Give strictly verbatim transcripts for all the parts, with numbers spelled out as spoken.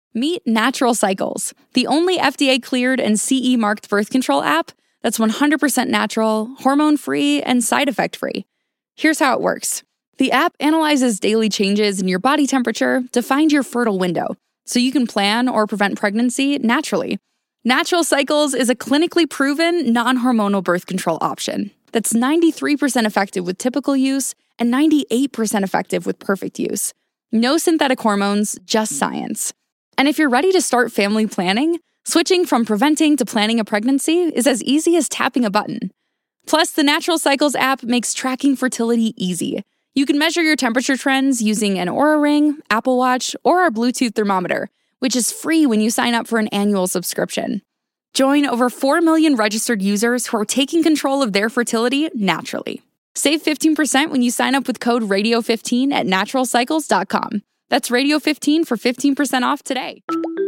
Meet Natural Cycles, the only F D A-cleared and C E-marked birth control app that's one hundred percent natural, hormone-free, and side effect-free. Here's how it works. The app analyzes daily changes in your body temperature to find your fertile window, so you can plan or prevent pregnancy naturally. Natural Cycles is a clinically proven, non-hormonal birth control option that's ninety-three percent effective with typical use and ninety-eight percent effective with perfect use. No synthetic hormones, just science. And if you're ready to start family planning, switching from preventing to planning a pregnancy is as easy as tapping a button. Plus, the Natural Cycles app makes tracking fertility easy. You can measure your temperature trends using an Oura Ring, Apple Watch, or our Bluetooth thermometer, which is free when you sign up for an annual subscription. Join over four million registered users who are taking control of their fertility naturally. Save fifteen percent when you sign up with code radio fifteen at natural cycles dot com. That's radio fifteen for fifteen percent off today.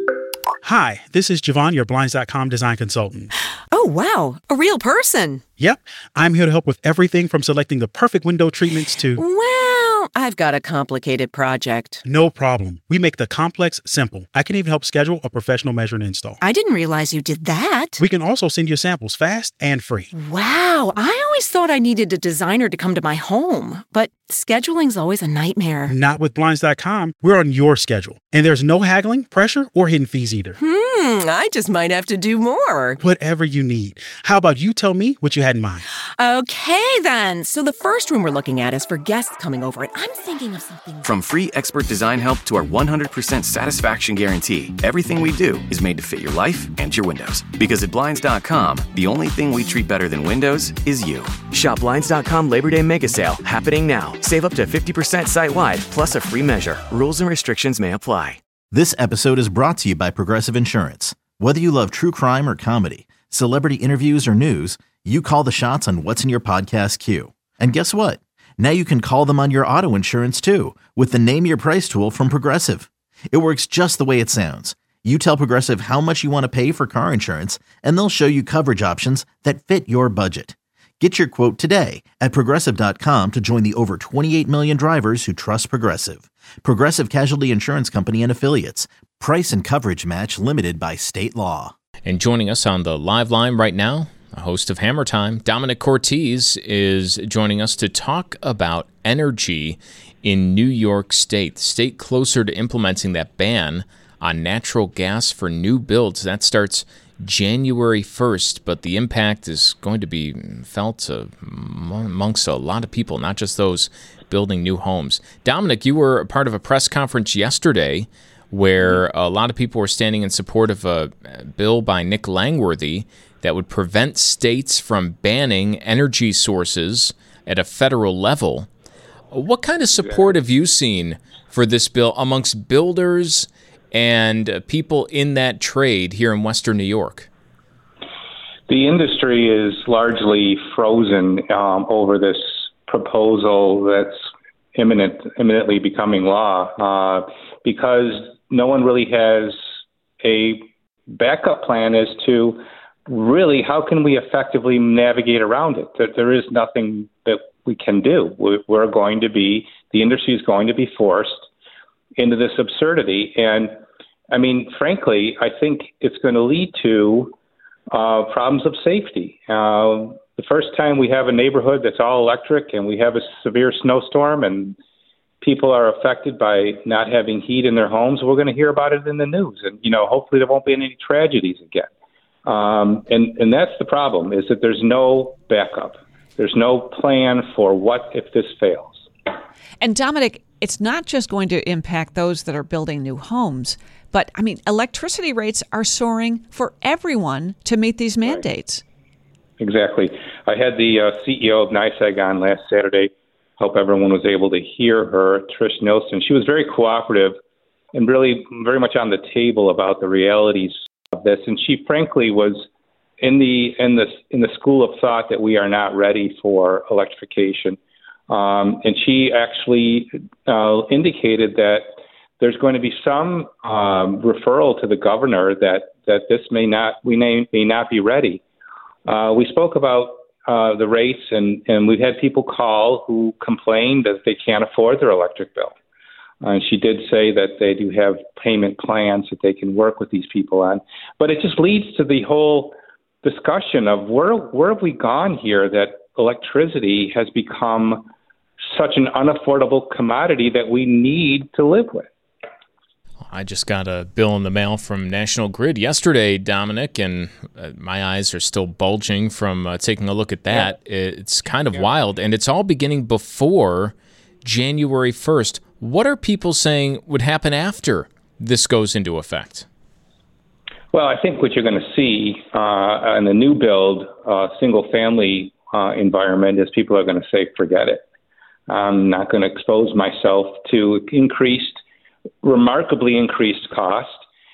Hi, this is Javon, your Blinds dot com design consultant. Oh, wow. A real person. Yep. I'm here to help with everything from selecting the perfect window treatments to... Well, I've got a complicated project. No problem. We make the complex simple. I can even help schedule a professional measure and install. I didn't realize you did that. We can also send you samples fast and free. Wow. I always thought I needed a designer to come to my home, but scheduling's always a nightmare. Not with Blinds dot com. We're on your schedule. And there's no haggling, pressure, or hidden fees either. Hmm, I just might have to do more. Whatever you need. How about you tell me what you had in mind? Okay, then. So the first room we're looking at is for guests coming over, and I'm thinking of something... From free expert design help to our one hundred percent satisfaction guarantee, everything we do is made to fit your life and your windows. Because at Blinds dot com, the only thing we treat better than windows is you. Shop Blinds dot com Labor Day Mega Sale, happening now. Save up to fifty percent site-wide, plus a free measure. Rules and restrictions may apply. This episode is brought to you by Progressive Insurance. Whether you love true crime or comedy, celebrity interviews or news, you call the shots on what's in your podcast queue. And guess what? Now you can call them on your auto insurance too with the Name Your Price tool from Progressive. It works just the way it sounds. You tell Progressive how much you want to pay for car insurance, and they'll show you coverage options that fit your budget. Get your quote today at progressive dot com to join the over twenty-eight million drivers who trust Progressive. Progressive Casualty Insurance Company and Affiliates. Price and coverage match limited by state law. And joining us on the live line right now, a host of Hammer Time, Dominic Cortese, is joining us to talk about energy in New York State, the state closer to implementing that ban on natural gas for new builds. That starts January first, but the impact is going to be felt uh, amongst a lot of people, not just those building new homes. Dominic, you were a part of a press conference yesterday where a lot of people were standing in support of a bill by Nick Langworthy that would prevent states from banning energy sources at a federal level. What kind of support have you seen for this bill amongst builders and uh, people in that trade here in Western New York? The industry is largely frozen um, over this proposal that's imminent, imminently becoming law uh, because no one really has a backup plan as to really how can we effectively navigate around it. That there is nothing that we can do. We're going to be, the industry is going to be forced into this absurdity. And I mean, frankly, I think it's going to lead to uh, problems of safety. Uh, the first time we have a neighborhood that's all electric and we have a severe snowstorm and people are affected by not having heat in their homes, we're going to hear about it in the news. And, you know, hopefully there won't be any tragedies again. Um, and, and that's the problem, is that there's no backup. There's no plan for what if this fails. And Dominic, it's not just going to impact those that are building new homes, but I mean, electricity rates are soaring for everyone to meet these mandates. Right. Exactly. I had the uh, C E O of NYSEG on last Saturday. Hope everyone was able to hear her, Trish Nilsson. She was very cooperative and really very much on the table about the realities of this. And she frankly was in the in the in the school of thought that we are not ready for electrification. Um, and she actually uh, indicated that there's going to be some um, referral to the governor that, that this may not we may, may not be ready. Uh, we spoke about uh, the rates, and, and we've had people call who complained that they can't afford their electric bill. Uh, she did say that they do have payment plans that they can work with these people on. But it just leads to the whole discussion of where where have we gone here that electricity has become such an unaffordable commodity that we need to live with. I just got a bill in the mail from National Grid yesterday, Dominic, and uh, my eyes are still bulging from uh, taking a look at that. Yeah. It's kind of yeah. wild, and it's all beginning before January first. What are people saying would happen after this goes into effect? Well, I think what you're going to see uh, in the new build uh, single-family uh, environment is people are going to say, forget it. I'm not going to expose myself to increased, remarkably increased cost,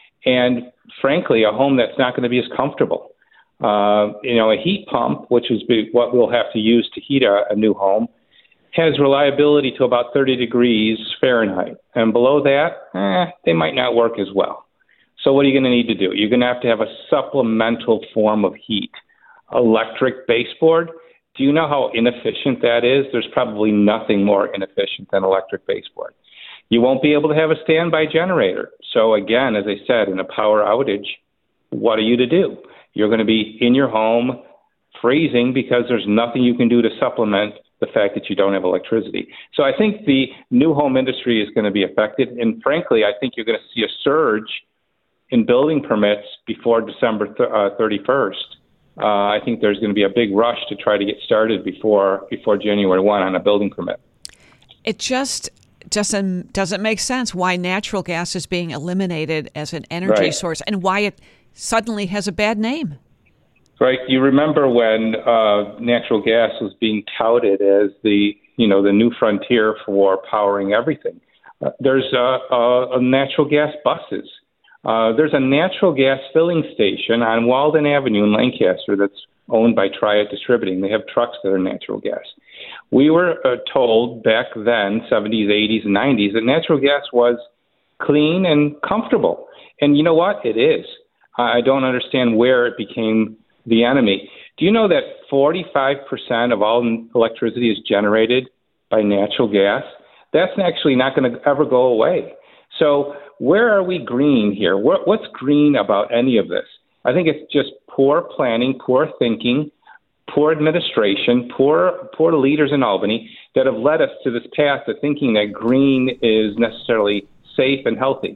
and frankly, a home that's not going to be as comfortable. Uh, you know, a heat pump, which is what we'll have to use to heat a, a new home, has reliability to about thirty degrees Fahrenheit. And below that, eh, they might not work as well. So what are you going to need to do? You're going to have to have a supplemental form of heat. Electric baseboard, do you know how inefficient that is? There's probably nothing more inefficient than electric baseboard. You won't be able to have a standby generator. So again, as I said, in a power outage, what are you to do? You're going to be in your home freezing because there's nothing you can do to supplement the fact that you don't have electricity. So I think the new home industry is going to be affected. And frankly, I think you're going to see a surge in building permits before December th- uh, thirty-first. Uh, I think there's going to be a big rush to try to get started before before January first on a building permit. It just doesn't doesn't make sense why natural gas is being eliminated as an energy right. source and why it suddenly has a bad name. Right. You remember when uh, natural gas was being touted as the you know the new frontier for powering everything. Uh, there's uh, uh, natural gas buses. Uh, there's a natural gas filling station on Walden Avenue in Lancaster that's owned by Triad Distributing. They have trucks that are natural gas. We were uh, told back then, seventies, eighties, and nineties, that natural gas was clean and comfortable. And you know what? It is. I don't understand where it became the enemy. Do you know that forty-five percent of all electricity is generated by natural gas? That's actually not going to ever go away. So where are we green here? What's green about any of this? I think it's just poor planning, poor thinking, poor administration, poor poor leaders in Albany that have led us to this path of thinking that green is necessarily safe and healthy.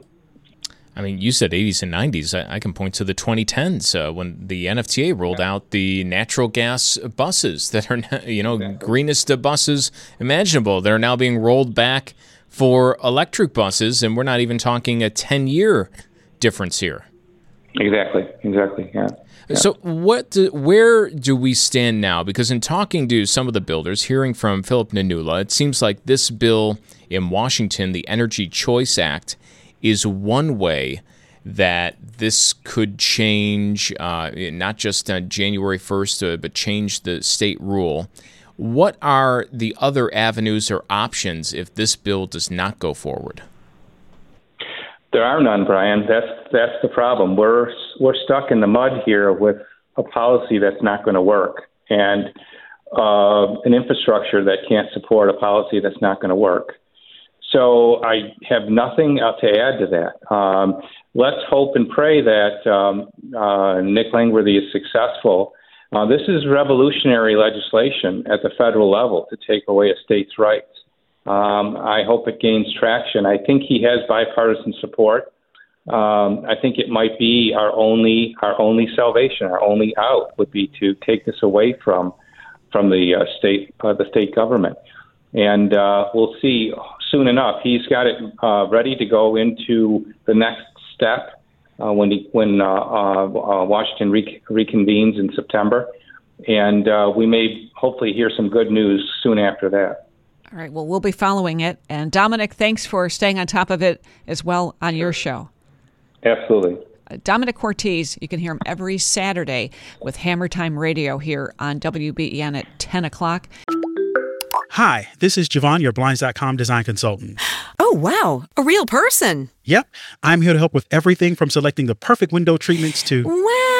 I mean, you said eighties and nineties. I, I can point to the twenty tens uh, when the N F T A rolled yeah. out the natural gas buses that are, you know, exactly. greenest buses imaginable. They're now being rolled back for electric buses, and we're not even talking a ten-year difference here. Exactly, exactly, yeah. yeah. So what? Do, where do we stand now? Because in talking to some of the builders, hearing from Philip Nanula, it seems like this bill in Washington, the Energy Choice Act, is one way that this could change, uh, not just on January first, uh, but change the state rule. What are the other avenues or options if this bill does not go forward? There are none, Brian. That's that's the problem. We're we're stuck in the mud here with a policy that's not going to work, and uh, an infrastructure that can't support a policy that's not going to work. So I have nothing uh, to add to that. Um, let's hope and pray that um, uh, Nick Langworthy is successful. Uh, this is revolutionary legislation at the federal level to take away a state's rights. Um, I hope it gains traction. I think he has bipartisan support. Um, I think it might be our only our only salvation, our only out would be to take this away from from the uh, state uh, the state government, and uh, we'll see soon enough. He's got it uh, ready to go into the next step. Uh, when he, when uh, uh, uh, Washington re- reconvenes in September, and uh, we may hopefully hear some good news soon after that. All right, well, we'll be following it. And Dominic, thanks for staying on top of it as well on your show. Absolutely. Uh, Dominic Cortese, you can hear him every Saturday with Hammer Time Radio here on W B E N at ten o'clock. Hi, this is Javon, your Blinds dot com design consultant. Oh, wow. A real person. Yep. I'm here to help with everything from selecting the perfect window treatments to... Well,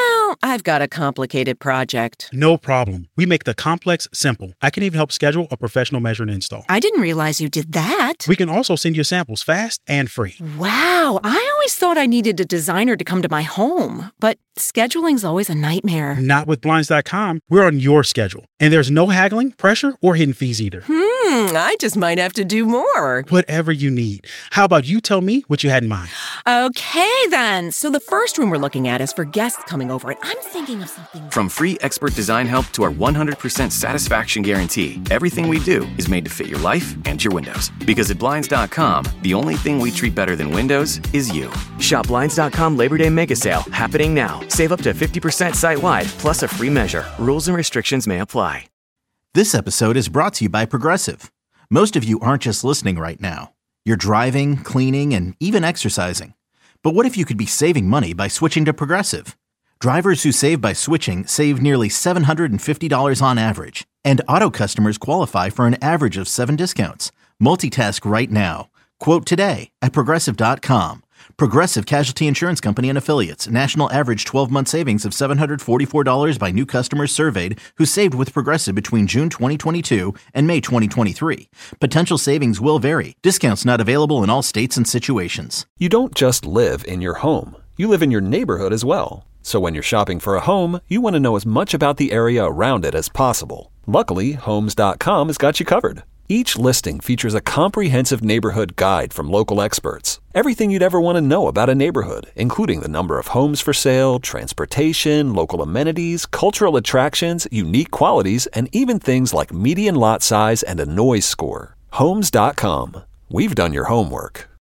I've got a complicated project. No problem. We make the complex simple. I can even help schedule a professional measure and install. I didn't realize you did that. We can also send you samples fast and free. Wow, I always thought I needed a designer to come to my home, but scheduling's always a nightmare. Not with Blinds dot com. We're on your schedule. And there's no haggling, pressure, or hidden fees either. Hmm, I just might have to do more. Whatever you need. How about you tell me what you had in mind? Okay, then. So the first room we're looking at is for guests coming over, and I'm thinking of something... From free expert design help to our one hundred percent satisfaction guarantee, everything we do is made to fit your life and your windows. Because at Blinds dot com, the only thing we treat better than windows is you. Shop Blinds dot com Labor Day Mega Sale happening now. Save up to fifty percent site-wide, plus a free measure. Rules and restrictions may apply. This episode is brought to you by Progressive. Most of you aren't just listening right now. You're driving, cleaning, and even exercising. But what if you could be saving money by switching to Progressive? Drivers who save by switching save nearly seven hundred fifty dollars on average. And auto customers qualify for an average of seven discounts. Multitask right now. Quote today at Progressive dot com. Progressive Casualty Insurance Company and Affiliates. National average twelve-month savings of seven hundred forty-four dollars by new customers surveyed who saved with Progressive between June twenty twenty-two and May twenty twenty-three. Potential savings will vary. Discounts not available in all states and situations. You don't just live in your home. You live in your neighborhood as well. So when you're shopping for a home, you want to know as much about the area around it as possible. Luckily, Homes dot com has got you covered. Each listing features a comprehensive neighborhood guide from local experts. Everything you'd ever want to know about a neighborhood, including the number of homes for sale, transportation, local amenities, cultural attractions, unique qualities, and even things like median lot size and a noise score. Homes dot com. We've done your homework.